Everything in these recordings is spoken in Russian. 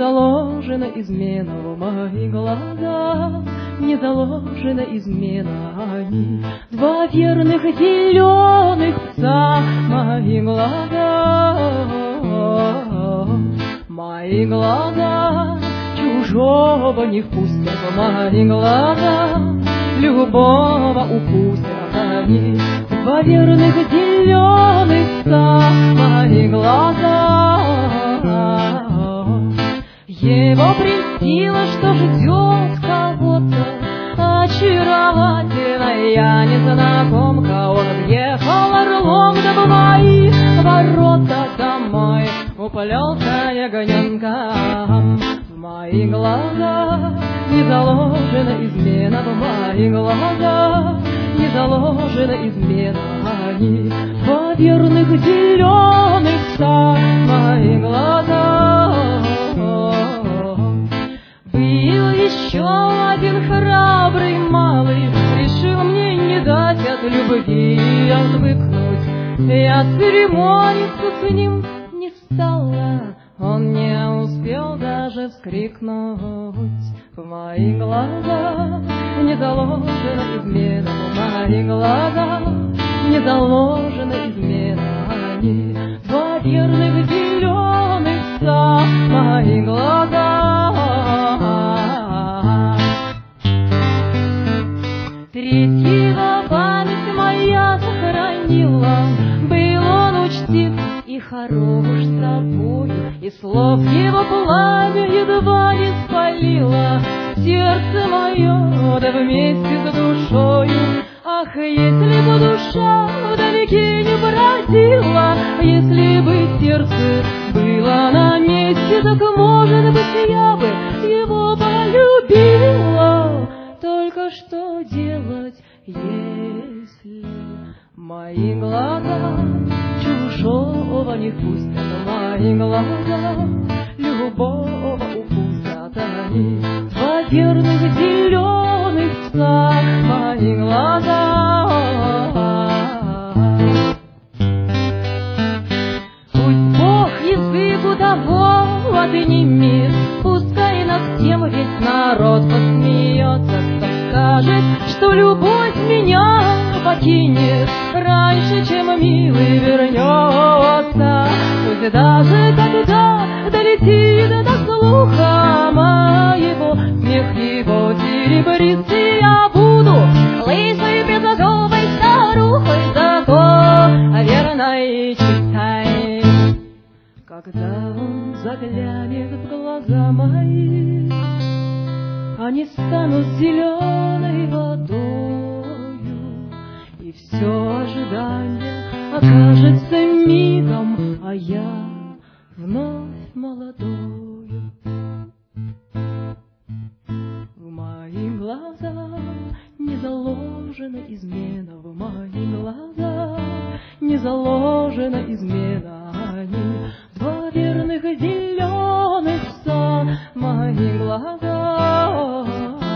заложена измена в моих глазах, не заложена измена. Они два верных зеленых пса в моих глазах, мои глаза чужого не впустят в мои глаза, любого упустят они. Два верных зеленых пса в мои глаза. Его прельстило, что ждет кого-то очаровательная незнакомка. Он въехал орлом до мои ворота домой, уплелся ягненком. В мои глаза не заложена измена, в мои глаза не заложена измена. Они два верных зеленых пса в мои глаза. Был еще один храбрый малый, решил мне не дать от любви отвыкнуть. Я церемониться с ним не стала, он не успел даже вскрикнуть. В мои глаза не заложена измена, в мои глаза не заложена измена. Они два верных зеленых пса в мои глаза. Третьего память моя сохранила, был он учтив и хорош собою, и слов его пламя едва не спалило сердце мое, да вместе с душою. Ах, если бы душа вдалеке не бродила, если бы сердце было на месте, так, может быть, я бы его полюбила. Только что делать, если мои глаза чужого не пустят, мои глаза любого упустят они. Два верных зеленых пса в мои глаза. Пусть Бог язык у того отнимет, пускай над тем весь народ посмеется. Кто скажет, что любовь меня покинет раньше, чем милый вернется. Пусть даже когда долетит до слуха моего смех его серебристый, я буду лысой безголовой старухой, зато верной и чистой. Когда он заглянет в глаза мои, они станут зеленой водою, и все ожидание окажется мигом, а я вновь молодою. В мои глаза не заложена измена, в мои глаза не заложена измена. Они два верных зеленых пса в мои глаза.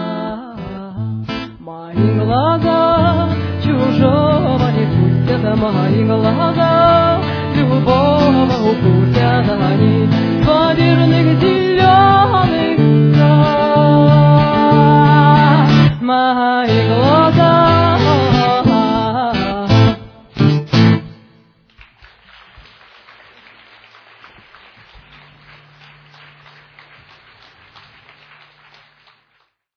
Мои глаза чужого не пустят, мои глаза любого упустят они. Два верных зеленых пса в мои